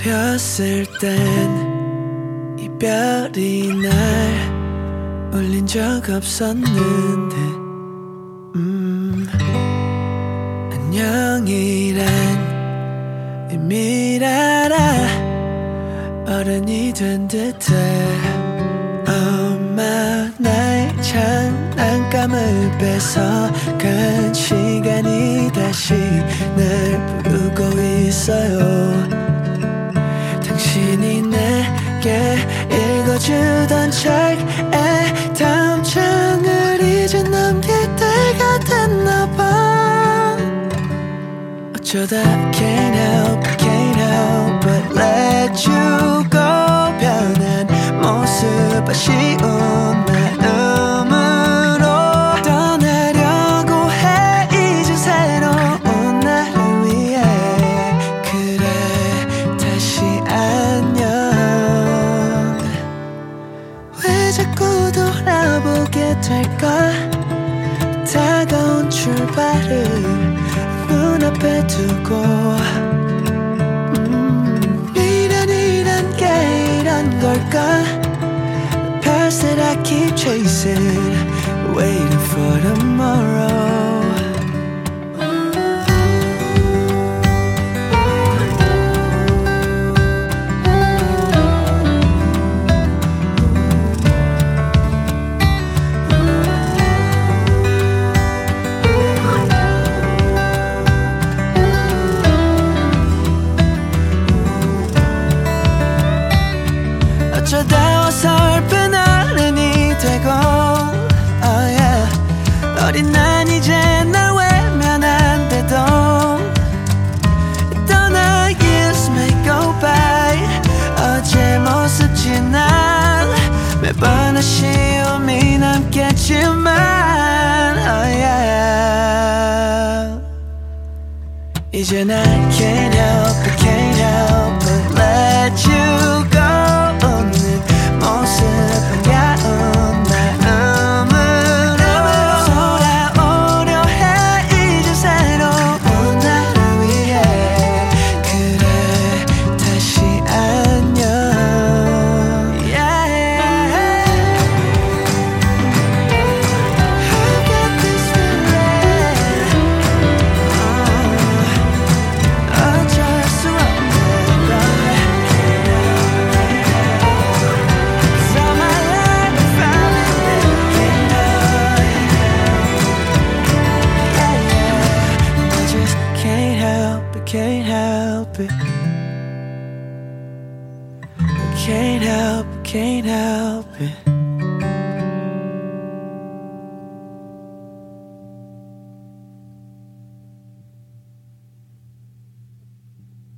폈을 땐 이별이 날 울린 적 없었는데 안녕이란 의미를 알아 어른이 된 듯해 엄마 나의 장난감을 뺏어간 시간이 다시 날 부르고 있어요. 당신이 내게 읽어주던 책에 다음 장을 이제 넘길 때가 됐나봐. 어쩌다 can't help but let you go. 변한 모습 아쉬운 마음으로 떠나려고 해. 이제 새로운 나를 위해. 그래 다시 안녕. 왜 자꾸 돌아보게 될까. 다가온 출발을 눈앞에 두고 미련이란 게 이런 걸까. The past that I keep chasing, waiting for tomorrow. 어쩌다 어설픈 어른이 되고 어린 난 이제 날 외면한데도 떠나 years may go by. 어제 모습 지난 매번 아쉬움이 남겠지만 이제 난 can't help but let you go. Can't help it.